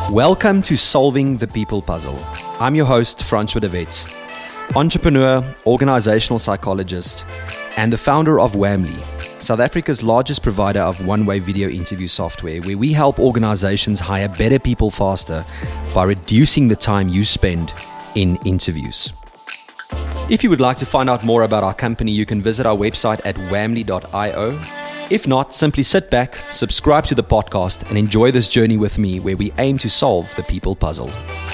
Welcome to Solving the People Puzzle. I'm your host, Francois de Wet, entrepreneur, organizational psychologist, and the founder of Wamly, South Africa's largest provider of one-way video interview software, where we help organizations hire better people faster by reducing the time you spend in interviews. If you would like to find out more about our company, you can visit our website at wamly.io. If not, simply sit back, subscribe to the podcast, and enjoy this journey with me where we aim to solve the people puzzle.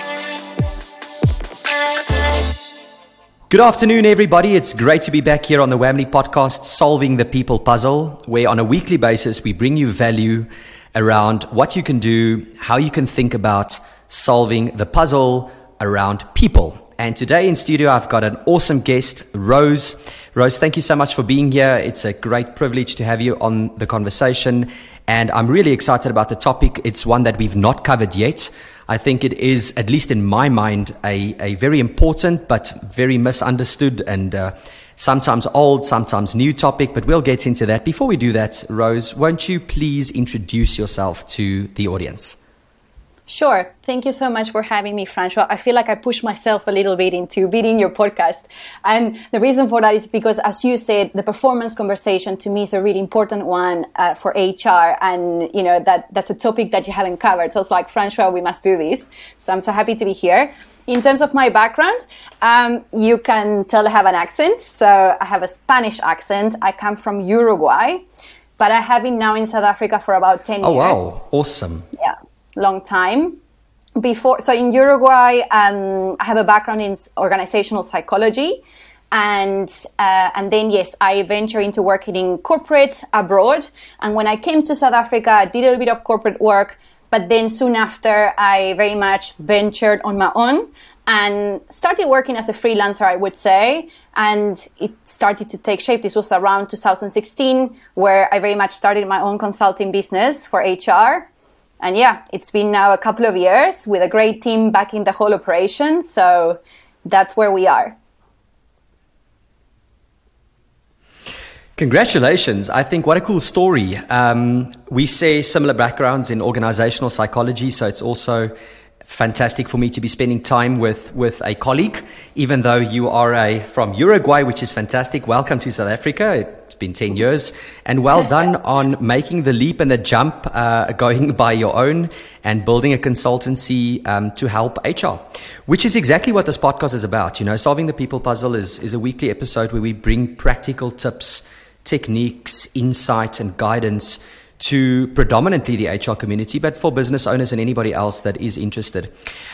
Good afternoon, everybody. It's great to be back here on the Wamly podcast, Solving the People Puzzle, where on a weekly basis we bring you value around what you can do, how you can think about solving the puzzle around people. And today in studio, I've got an awesome guest, Rose. Rose, thank you so much for being here. It's a great privilege to have you on the conversation. And I'm really excited about the topic. It's one that we've not covered yet. I think it is, at least in my mind, a very important but very misunderstood and sometimes old, sometimes new topic. But we'll get into that. Before we do that, Rose, won't you please introduce yourself to the audience? Sure. Thank you so much for having me, Francois. I feel like I pushed myself a little bit into being in your podcast. And the reason for that is because, as you said, the performance conversation to me is a really important one for HR. And, you know, that's a topic that you haven't covered. So it's like, Francois, we must do this. So I'm so happy to be here. In terms of my background, you can tell I have an accent. So I have a Spanish accent. I come from Uruguay, but I have been now in South Africa for about 10 years. Oh, wow. Awesome. Yeah. Long time. So in Uruguay, I have a background in organizational psychology, and then yes, I ventured into working in corporate abroad. And when I came to South Africa, I did a little bit of corporate work, but then soon after, I very much ventured on my own and started working as a freelancer, I would say, and it started to take shape. This was around 2016, where I very much started my own consulting business for HR. And yeah, it's been now a couple of years with a great team backing the whole operation. So that's where we are. Congratulations. I think what a cool story. We share similar backgrounds in organizational psychology, so it's also fantastic for me to be spending time with a colleague, even though you are from Uruguay, which is fantastic. Welcome to South Africa. It's been 10 years, and well done on making the leap and the jump, going by your own and building a consultancy to help HR, which is exactly what this podcast is about. You know, Solving the People Puzzle is a weekly episode where we bring practical tips, techniques, insight, and guidance to predominantly the HR community, but for business owners and anybody else that is interested.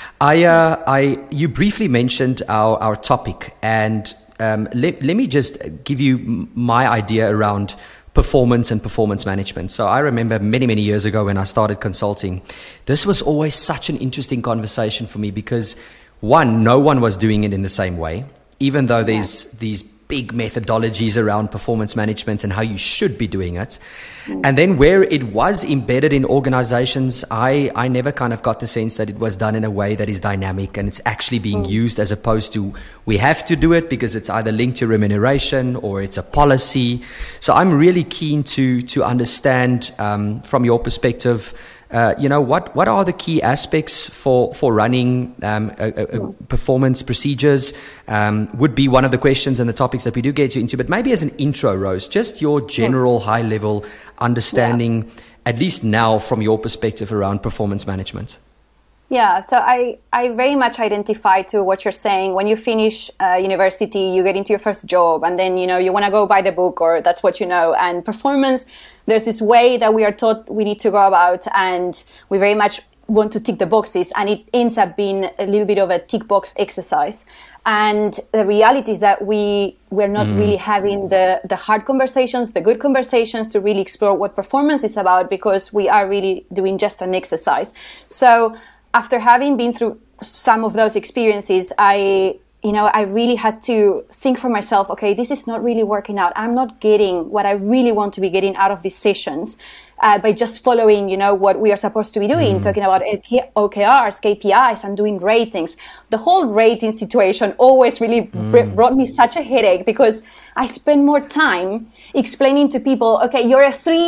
You briefly mentioned our topic, and let me just give you my idea around performance and performance management. So I remember many years ago when I started consulting, this was always such an interesting conversation for me because, one, no one was doing it in the same way, even though there's these big methodologies around performance management and how you should be doing it. And then where it was embedded in organizations, I never kind of got the sense that it was done in a way that is dynamic and it's actually being used, as opposed to we have to do it because it's either linked to remuneration or it's a policy. So I'm really keen to understand from your perspective, what are the key aspects for running performance procedures? Would be one of the questions and the topics that we do get into. But maybe as an intro, Rose, just your general high-level understanding, at least now from your perspective around performance management. Yeah, so I very much identify to what you're saying. When you finish university, you get into your first job, and then, you want to go buy the book, or that's what you know. And performance, there's this way that we are taught we need to go about, and we very much want to tick the boxes, and it ends up being a little bit of a tick box exercise. And the reality is that we're not really having the hard conversations, the good conversations to really explore what performance is about, because we are really doing just an exercise. So after having been through some of those experiences, I really had to think for myself, okay, this is not really working out. I'm not getting what I really want to be getting out of these sessions by just following, what we are supposed to be doing, talking about OKRs, KPIs, and doing ratings. The whole rating situation always really brought me such a headache, because I spend more time explaining to people, okay, you're a 3,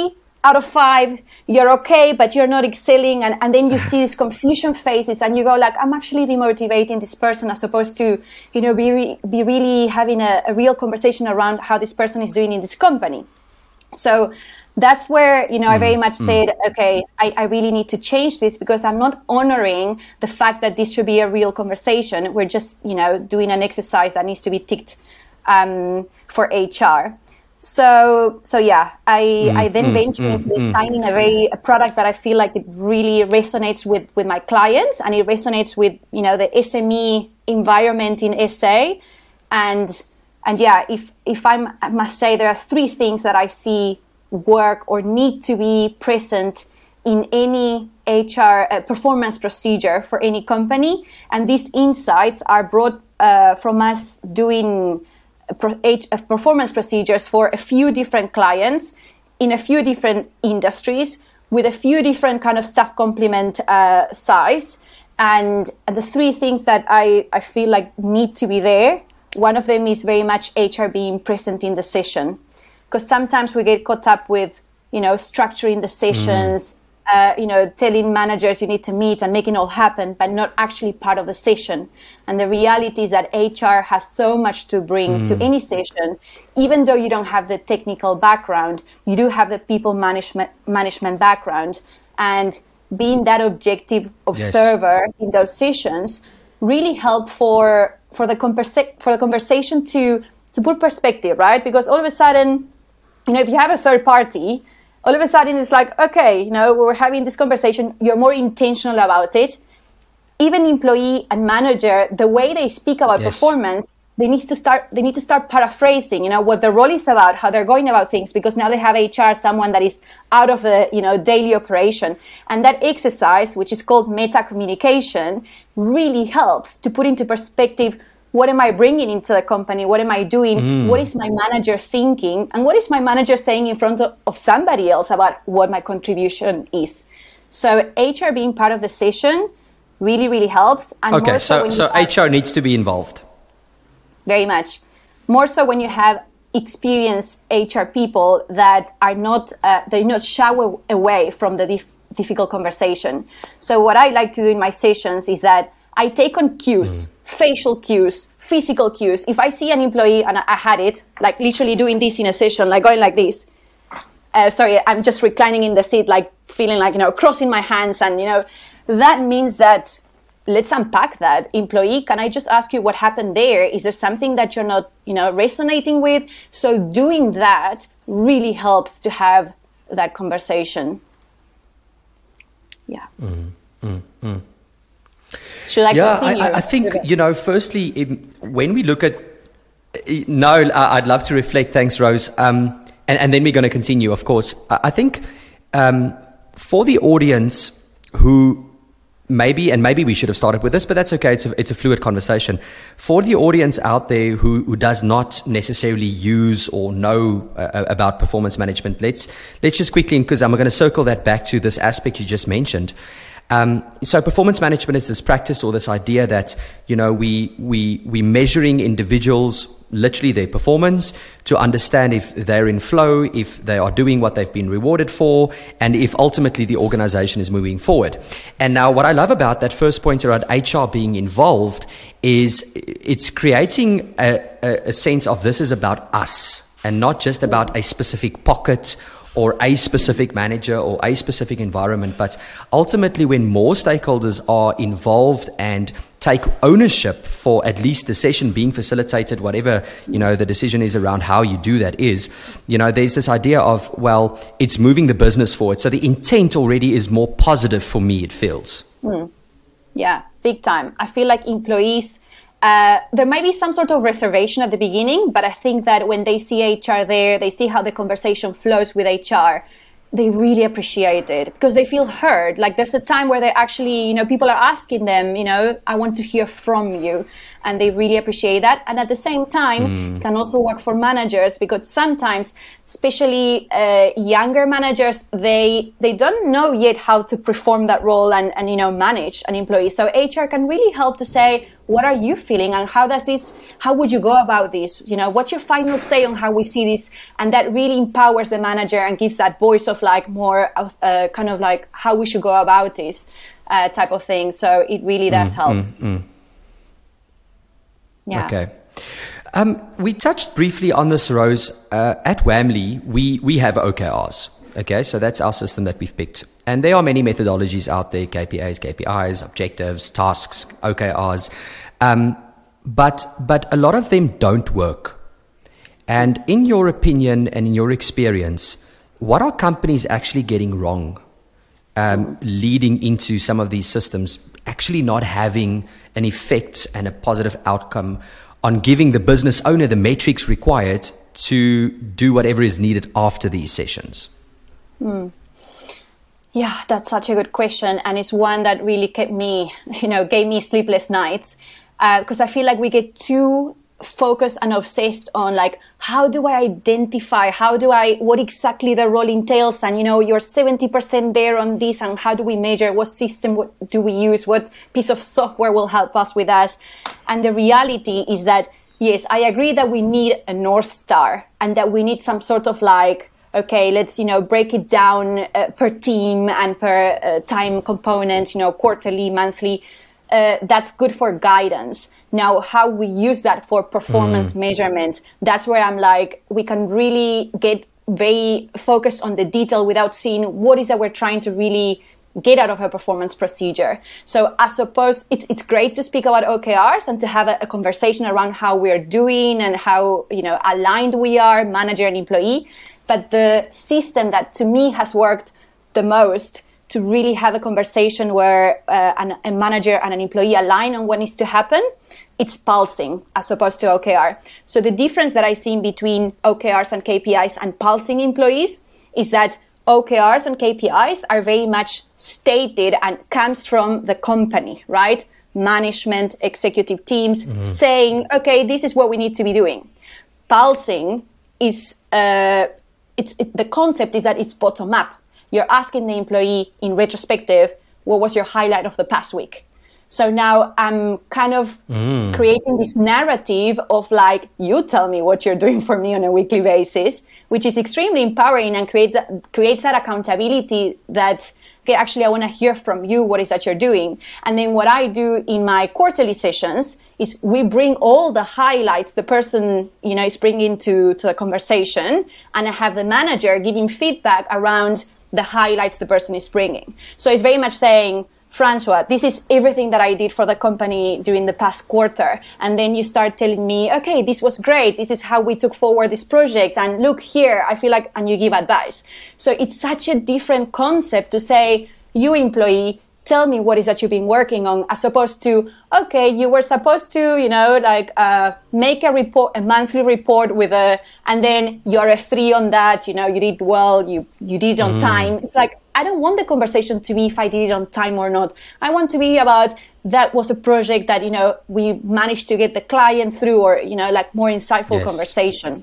out of 5, you're okay, but you're not excelling. And then you see these confusion phases and you go like, I'm actually demotivating this person as opposed to, be really having a real conversation around how this person is doing in this company. So that's where, I very much said, okay, I really need to change this because I'm not honoring the fact that this should be a real conversation. We're just, doing an exercise that needs to be ticked for HR. So yeah, I then ventured into designing a product that I feel like it really resonates with my clients, and it resonates with, the SME environment in SA. And yeah, if I must say, there are 3 things that I see work or need to be present in any HR performance procedure for any company. And these insights are brought from us doing performance procedures for a few different clients in a few different industries with a few different kind of staff complement size. And the 3 things that I feel like need to be there, one of them is very much HR being present in the session. Because sometimes we get caught up with, structuring the sessions, telling managers you need to meet and make it all happen, but not actually part of the session. And the reality is that HR has so much to bring to any session. Even though you don't have the technical background, you do have the people management background. And being that objective observer in those sessions really help for the conversation to put perspective, right? Because all of a sudden, if you have a third party, all of a sudden it's like, okay, we're having this conversation, you're more intentional about it. Even employee and manager, the way they speak about performance, they need to start paraphrasing, what the role is about, how they're going about things, because now they have HR, someone that is out of the, daily operation. And that exercise, which is called meta communication, really helps to put into perspective, what am I bringing into the company? What am I doing? What is my manager thinking? And what is my manager saying in front of somebody else about what my contribution is? So HR being part of the session really, really helps. And okay, so HR needs to be involved. Very much. More so when you have experienced HR people that are not, they're not shy away from the difficult conversation. So what I like to do in my sessions is that I take on cues, facial cues, physical cues. If I see an employee, and I had it, like literally doing this in a session, like going like this. I'm just reclining in the seat, like feeling like, crossing my hands. And, that means that let's unpack that. Employee, can I just ask you what happened there? Is there something that you're not, resonating with? So doing that really helps to have that conversation. Yeah. Should I continue? I think, firstly, when we look at... No, I'd love to reflect. Thanks, Rose. And then we're going to continue, of course. I think for the audience who maybe we should have started with this, but that's okay. It's a fluid conversation. For the audience out there who does not necessarily use or know about performance management, let's just quickly, because I'm going to circle that back to this aspect you just mentioned. So performance management is this practice or this idea that, we measuring individuals, literally their performance, to understand if they're in flow, if they are doing what they've been rewarded for, and if ultimately the organization is moving forward. And now what I love about that first point around HR being involved is it's creating a sense of this is about us and not just about a specific pocket or a specific manager or a specific environment. But ultimately, when more stakeholders are involved and take ownership for at least the session being facilitated, whatever, the decision is around how you do that is, there's this idea of, well, it's moving the business forward. So the intent already is more positive for me, it feels. Yeah, big time. I feel like employees, there might be some sort of reservation at the beginning, but I think that when they see HR there, they see how the conversation flows with HR, they really appreciate it because they feel heard. Like there's a time where they actually, people are asking them, I want to hear from you. And they really appreciate that. And at the same time, can also work for managers because sometimes especially younger managers, they don't know yet how to perform that role and manage an employee. So HR can really help to say, what are you feeling, and how would you go about this? What's your final say on how we see this? And that really empowers the manager and gives that voice of like more kind of like how we should go about this type of thing. So it really does help. Yeah. Okay. We touched briefly on this, Rose. At Wamley, we have OKRs. Okay, so that's our system that we've picked. And there are many methodologies out there, KPIs, objectives, tasks, OKRs. But a lot of them don't work. And in your opinion and in your experience, what are companies actually getting wrong, leading into some of these systems actually not having an effect and a positive outcome on giving the business owner the metrics required to do whatever is needed after these sessions? Yeah, that's such a good question. And it's one that really gave me sleepless nights, because I feel like we get too focused and obsessed on like, how do I identify, what exactly the role entails, and you're 70% there on this, and how do we measure, what system do we use, what piece of software will help us with us. And the reality is that, yes, I agree that we need a North Star, and that we need some sort of like, okay, let's break it down per team and per time component, quarterly, monthly. That's good for guidance. Now, how we use that for performance measurement, that's where I'm like, we can really get very focused on the detail without seeing what is that we're trying to really get out of a performance procedure. So I suppose it's great to speak about OKRs and to have a conversation around how we're doing and how, aligned we are, manager and employee. But the system that to me has worked the most to really have a conversation where a manager and an employee align on what needs to happen, it's pulsing as opposed to OKR. So the difference that I see between OKRs and KPIs and pulsing employees is that OKRs and KPIs are very much stated and comes from the company, right? Management, executive teams saying, okay, this is what we need to be doing. Pulsing is, the concept is that it's bottom up. You're asking the employee in retrospective, what was your highlight of the past week? So now I'm kind of creating this narrative of like, you tell me what you're doing for me on a weekly basis, which is extremely empowering and creates that accountability that, okay, actually I want to hear from you, what is that you're doing? And then what I do in my quarterly sessions is we bring all the highlights the person, is bringing to the conversation, and I have the manager giving feedback around the highlights the person is bringing. So it's very much saying, Francois, this is everything that I did for the company during the past quarter. And then you start telling me, okay, this was great. This is how we took forward this project. And look here, I feel like, and you give advice. So it's such a different concept to say, you employee, tell me what is that you've been working on, as opposed to, okay, you were supposed to, make a report, a monthly report and then you're a 3 on that, you did well, you did it on time. It's like, I don't want the conversation to be if I did it on time or not. I want to be about that was a project that, we managed to get the client through, or, more insightful conversation.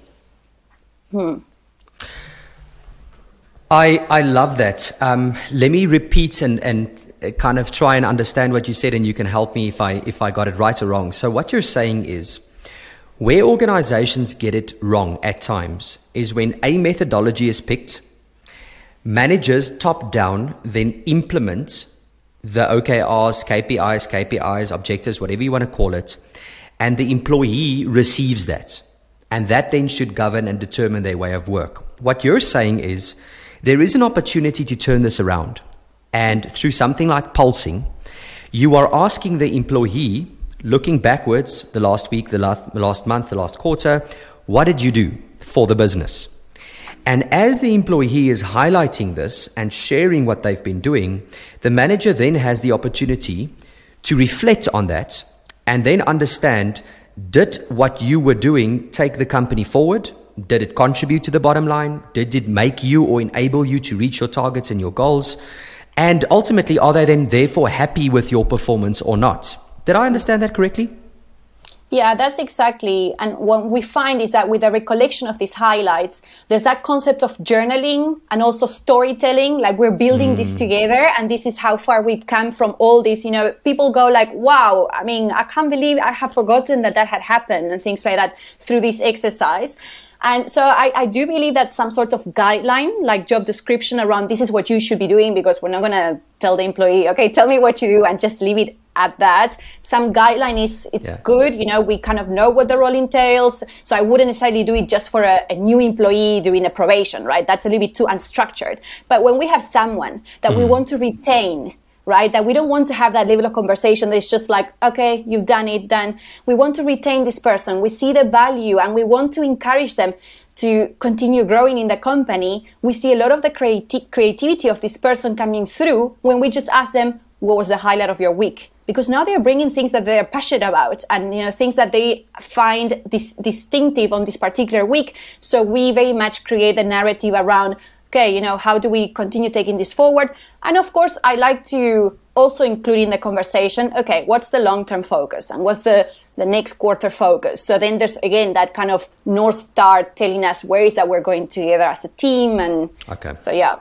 I love that. Let me repeat and kind of try and understand what you said, and you can help me if I got it right or wrong. So what you're saying is, where organizations get it wrong at times is when a methodology is picked, managers top down then implement the OKRs, KPIs, objectives, whatever you want to call it, and the employee receives that. And that then should govern and determine their way of work. What you're saying is, there is an opportunity to turn this around. And through something like pulsing, you are asking the employee, looking backwards, the last week, the last month, the last quarter, what did you do for the business? And as the employee is highlighting this and sharing what they've been doing, the manager then has the opportunity to reflect on that and then understand, did what you were doing take the company forward? Did it contribute to the bottom line? Did it make you or enable you to reach your targets and your goals? And ultimately, are they then therefore happy with your performance or not? Did I understand that correctly? Yeah, that's exactly. And what we find is that with the recollection of these highlights, there's that concept of journaling and also storytelling. Like we're building this together, and this is how far we've come from all this. You know, people go like, wow, I mean, I can't believe I have forgotten that had happened and things like that through this exercise. And so I do believe that some sort of guideline, like job description around this is what you should be doing, because we're not going to tell the employee, okay, tell me what you do and just leave it at that. Some guideline it's good. You know, we kind of know what the role entails. So I wouldn't necessarily do it just for a new employee doing a probation, right? That's a little bit too unstructured. But when we have someone that we want to retain, right, that we don't want to have that level of conversation that is just like, okay, you've done it, done. We want to retain this person. We see the value and we want to encourage them to continue growing in the company. We see a lot of the creativity of this person coming through when we just ask them, what was the highlight of your week? Because now they're bringing things that they're passionate about and, you know, things that they find distinctive on this particular week. So we very much create a narrative around, okay, you know, how do we continue taking this forward? And of course, I like to also include in the conversation, okay, what's the long-term focus and what's the next quarter focus? So then there's, again, that kind of North Star telling us where is that we're going together as a team. And so, yeah.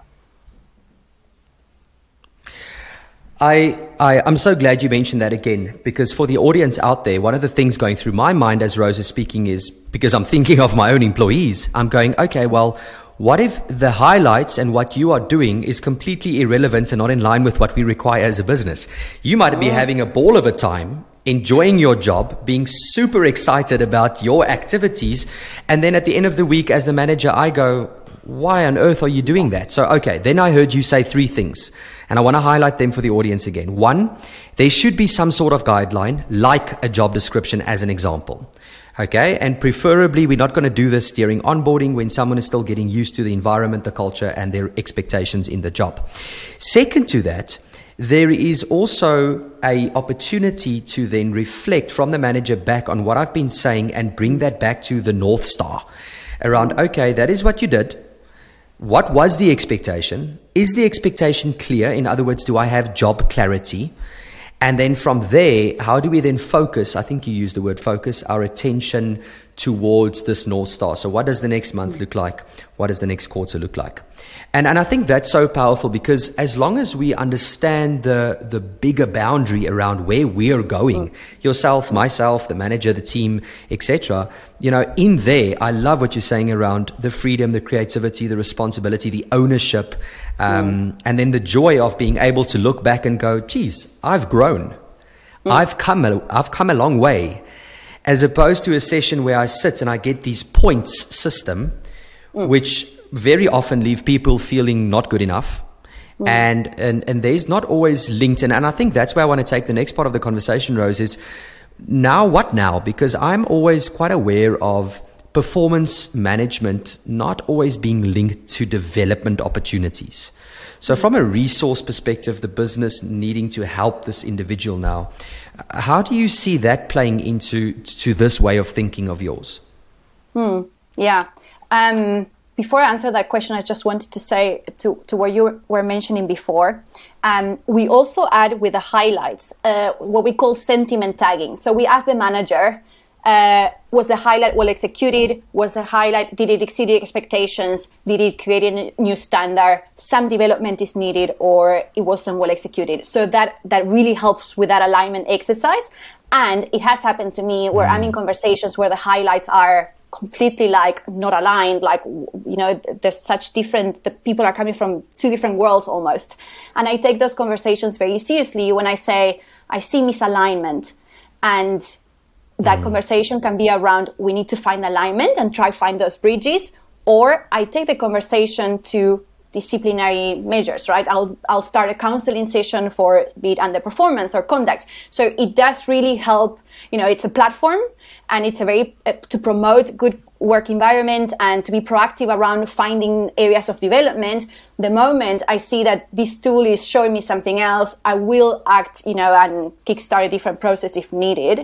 I'm so glad you mentioned that again, because for the audience out there, one of the things going through my mind as Rose is speaking is, because I'm thinking of my own employees, I'm going, okay, well, what if the highlights and what you are doing is completely irrelevant and not in line with what we require as a business? You might be having a ball of a time, enjoying your job, being super excited about your activities. And then at the end of the week, as the manager, I go, why on earth are you doing that? So, okay, then I heard you say 3 things, and I want to highlight them for the audience again. 1, there should be some sort of guideline, like a job description as an example. Okay, and preferably we're not going to do this during onboarding when someone is still getting used to the environment, the culture, and their expectations in the job. Second to that, there is also an opportunity to then reflect from the manager back on what I've been saying and bring that back to the North Star around, okay, that is what you did. What was the expectation? Is the expectation clear? In other words, do I have job clarity? And then from there, how do we then focus? I think you used the word focus, our attention towards this North Star. So what does the next month look like? What does the next quarter look like? And I think that's so powerful, because as long as we understand the bigger boundary around where we're going, yourself, myself, the manager, the team, etc., you know, in there, I love what you're saying around the freedom, the creativity, the responsibility, the ownership, and then the joy of being able to look back and go, geez, I've grown. I've come a long way, as opposed to a session where I sit and I get these points system, which very often leave people feeling not good enough. And there's not always linked in. And I think that's where I want to take the next part of the conversation, Rose, is now what now? Because I'm always quite aware of performance management not always being linked to development opportunities. So from a resource perspective, the business needing to help this individual now, how do you see that playing into this way of thinking of yours? Yeah. Before I answer that question, I just wanted to say to what you were mentioning before, we also add with the highlights what we call sentiment tagging. So we ask the manager, was the highlight well executed? Was the highlight, did it exceed the expectations? Did it create a new standard? Some development is needed, or it wasn't well executed. So that really helps with that alignment exercise. And it has happened to me where I'm in conversations where the highlights are completely like not aligned, like, you know, there's such different, the people are coming from 2 different worlds almost. And I take those conversations very seriously when I say, I see misalignment. And that conversation can be around, we need to find alignment and try find those bridges. Or I take the conversation to disciplinary measures, right? I'll start a counseling session for be it underperformance or conduct. So it does really help. You know, it's a platform, and it's a very to promote good work environment and to be proactive around finding areas of development. The moment I see that this tool is showing me something else, I will act, you know, and kickstart a different process if needed.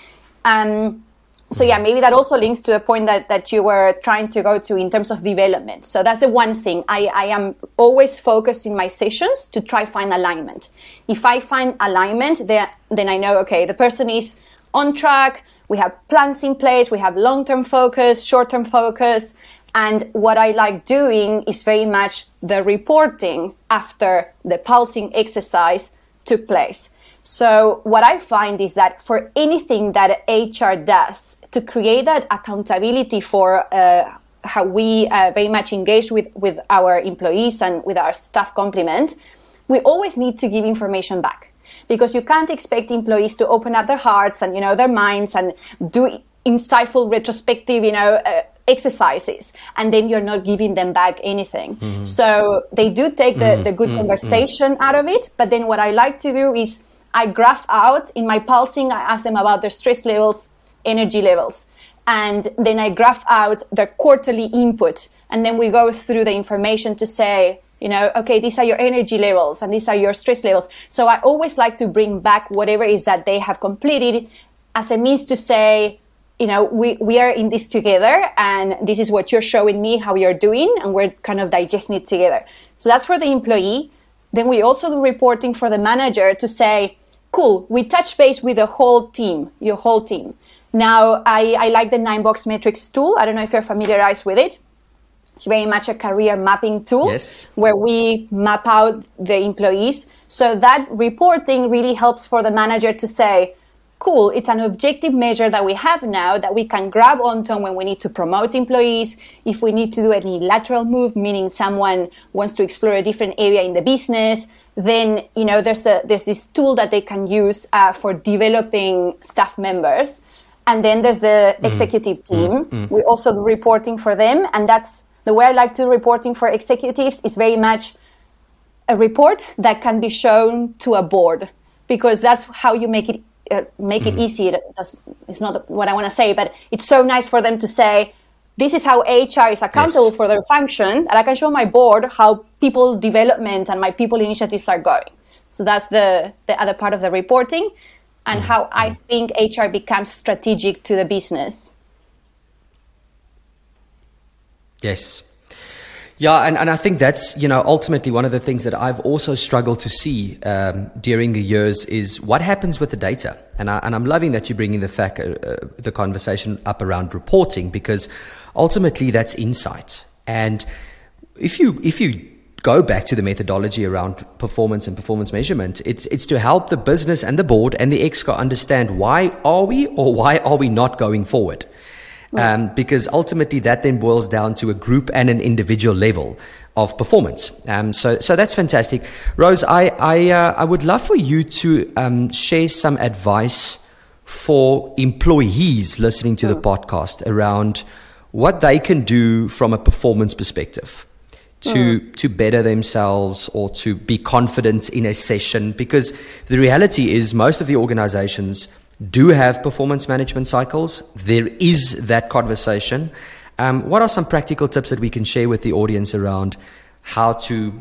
So yeah, maybe that also links to the point that you were trying to go to in terms of development. So that's the one thing. I am always focused in my sessions to try find alignment. If I find alignment, then I know, okay, the person is on track, We have plans in place. We have long-term focus, short-term focus. And what I like doing is very much the reporting after the pulsing exercise took place. So what I find is that for anything that HR does to create that accountability for how we very much engage with our employees and with our staff complement, we always need to give information back, because you can't expect employees to open up their hearts and, their minds and do insightful retrospective, exercises, and then you're not giving them back anything. Mm-hmm. So they do take the good conversation out of it. But then what I like to do is I graph out in my pulsing. I ask them about their stress levels, energy levels, and then I graph out their quarterly input. And then we go through the information to say, okay, these are your energy levels and these are your stress levels. So I always like to bring back whatever is that they have completed as a means to say, we are in this together, and this is what you're showing me how you're doing, and we're kind of digesting it together. So that's for the employee. Then we also do reporting for the manager to say, cool, we touch base with the whole team, your whole team. Now, I like the 9-box metrics tool. I don't know if you're familiarized with it. It's very much a career mapping tool. Yes. Where we map out the employees. So that reporting really helps for the manager to say, cool, it's an objective measure that we have now that we can grab onto when we need to promote employees, if we need to do any lateral move, meaning someone wants to explore a different area in the business, then, there's this tool that they can use for developing staff members. And then there's the executive team. We also do reporting for them. And that's the way I like to do reporting for executives is very much a report that can be shown to a board, because that's how you make it easy. It's not what I want to say, but it's so nice for them to say, this is how HR is accountable for their function, and I can show my board how people development and my people initiatives are going. So that's the other part of the reporting, and how I think HR becomes strategic to the business. Yes. Yeah, and I think that's, ultimately one of the things that I've also struggled to see during the years is what happens with the data. And I'm loving that you're bringing the conversation up around reporting, because ultimately that's insight. And if you go back to the methodology around performance and performance measurement, it's to help the business and the board and the exco understand why are we not going forward. Because ultimately that then boils down to a group and an individual level of performance. So that's fantastic. Rose, I would love for you to share some advice for employees listening to the podcast around what they can do from a performance perspective to better themselves or to be confident in a session. Because the reality is most of the organizations do have performance management cycles. There is that conversation. What are some practical tips that we can share with the audience around how to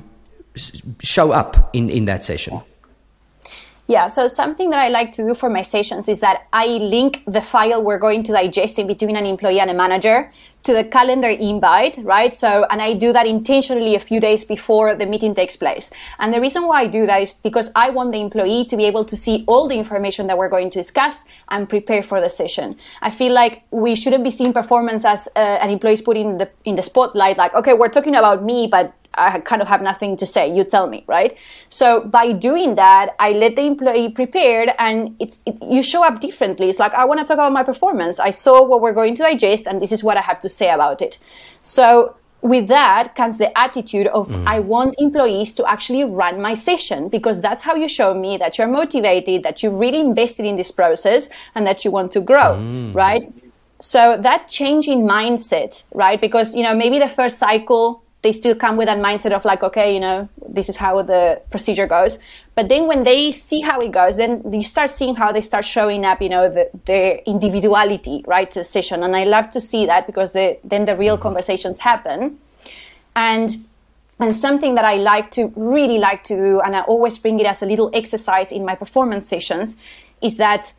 show up in that session? Yeah, so something that I like to do for my sessions is that I link the file we're going to digest in between an employee and a manager to the calendar invite, right? So, and I do that intentionally a few days before the meeting takes place. And the reason why I do that is because I want the employee to be able to see all the information that we're going to discuss and prepare for the session. I feel like we shouldn't be seeing performance as an employee is put in the spotlight, like, okay, we're talking about me, but I kind of have nothing to say. You tell me, right? So by doing that, I let the employee prepared, and you show up differently. It's like, I want to talk about my performance. I saw what we're going to digest, and this is what I have to say about it. So with that comes the attitude of I want employees to actually run my session, because that's how you show me that you're motivated, that you're really invested in this process, and that you want to grow, right? So that change in mindset, right? Because, maybe the first cycle, they still come with that mindset of like, okay, this is how the procedure goes. But then when they see how it goes, then you start seeing how they start showing up, their individuality, right, to the session. And I love to see that, because then the real conversations happen. And something that I really like to do, and I always bring it as a little exercise in my performance sessions, is that,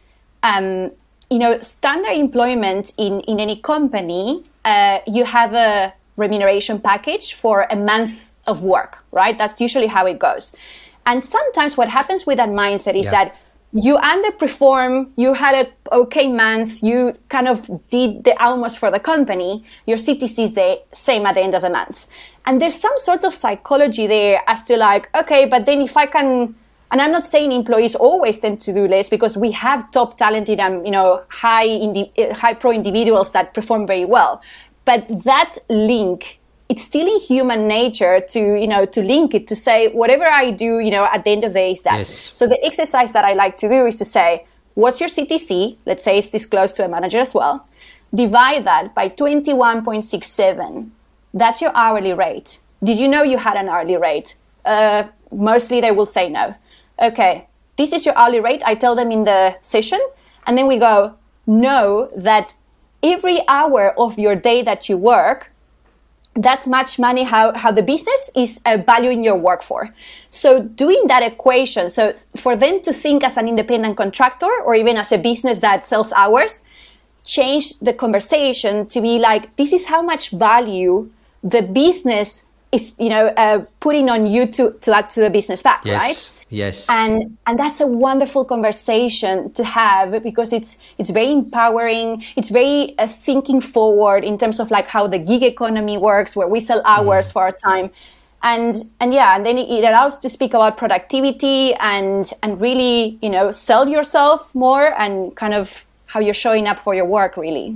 standard employment in any company, you have a remuneration package for a month of work, right? That's usually how it goes. And sometimes what happens with that mindset is that you underperform, you had an okay month, you kind of did the almost for the company, your CTC is the same at the end of the month. And there's some sort of psychology there as to like, okay, but then if I can, and I'm not saying employees always tend to do less, because we have top talented and, high pro individuals that perform very well. But that link, it's still in human nature to link it, to say whatever I do, at the end of the day is that. Yes. So the exercise that I like to do is to say, what's your CTC? Let's say it's disclosed to a manager as well. Divide that by 21.67. That's your hourly rate. Did you know you had an hourly rate? Mostly they will say no. Okay, this is your hourly rate. I tell them in the session. And then we go, know that every hour of your day that you work, that's much money how the business is valuing your work for. So doing that equation, so for them to think as an independent contractor or even as a business that sells hours, change the conversation to be like, this is how much value the business is, putting on you to add to the business back, yes. right? Yes. And that's a wonderful conversation to have, because it's very empowering. It's very thinking forward in terms of like how the gig economy works, where we sell hours for our time. And then it allows to speak about productivity and really, sell yourself more and kind of how you're showing up for your work, really.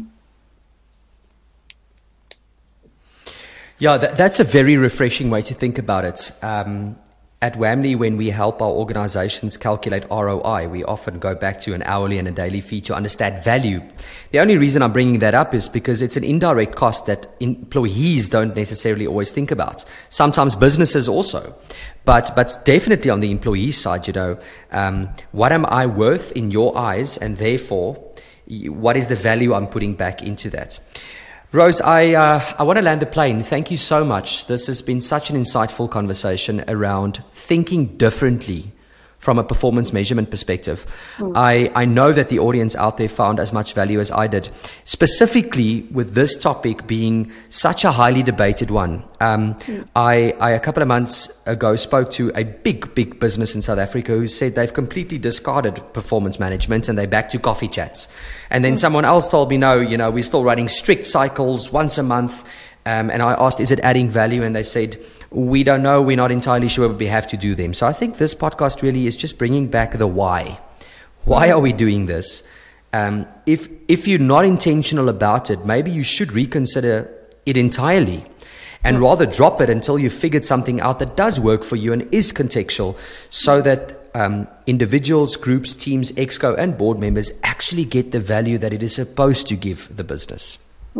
Yeah, that's a very refreshing way to think about it. At Wamley, when we help our organizations calculate ROI, we often go back to an hourly and a daily fee to understand value. The only reason I'm bringing that up is because it's an indirect cost that employees don't necessarily always think about. Sometimes businesses also. But definitely on the employee side, what am I worth in your eyes? And therefore, what is the value I'm putting back into that? Rose, I want to land the plane. Thank you so much. This has been such an insightful conversation around thinking differently from a performance measurement perspective. I know that the audience out there found as much value as I did, specifically with this topic being such a highly debated one. I a couple of months ago spoke to a big business in South Africa who said they've completely discarded performance management and they're back to coffee chats. And then someone else told me, no, we're still running strict cycles once a month. And I asked, is it adding value? And they said, we don't know. We're not entirely sure, but we have to do them. So I think this podcast really is just bringing back the why. Why are we doing this? If you're not intentional about it, maybe you should reconsider it entirely and rather drop it until you've figured something out that does work for you and is contextual, so that individuals, groups, teams, exco and board members actually get the value that it is supposed to give the business.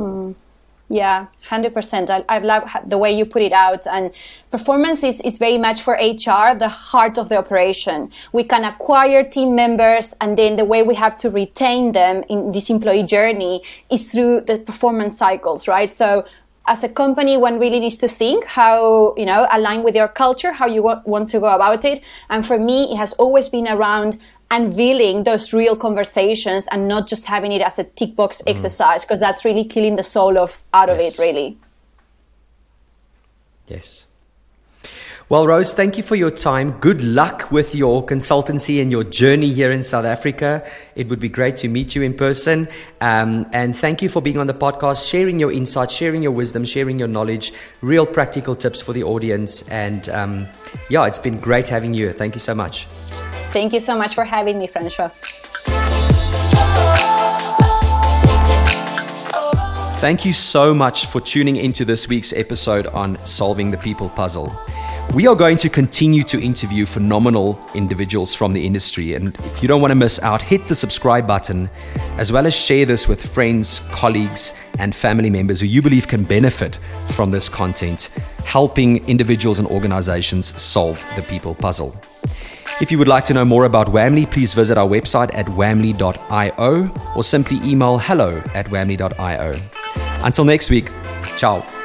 Yeah, 100%. I love the way you put it out. And performance is very much for HR, the heart of the operation. We can acquire team members, and then the way we have to retain them in this employee journey is through the performance cycles, right? So as a company, one really needs to think how, align with your culture, how you want to go about it. And for me, it has always been around unveiling those real conversations and not just having it as a tick box exercise, because that's really killing the soul out of it, really. Yes. Well, Rose, thank you for your time. Good luck with your consultancy and your journey here in South Africa. It would be great to meet you in person. And thank you for being on the podcast, sharing your insights, sharing your wisdom, sharing your knowledge, real practical tips for the audience. And it's been great having you. Thank you so much. Thank you so much for having me, Francois. Thank you so much for tuning into this week's episode on Solving the People Puzzle. We are going to continue to interview phenomenal individuals from the industry. And if you don't want to miss out, hit the subscribe button, as well as share this with friends, colleagues, and family members who you believe can benefit from this content, helping individuals and organizations solve the people puzzle. If you would like to know more about Wamley, please visit our website at wamley.io or simply email hello@wamley.io. Until next week, ciao.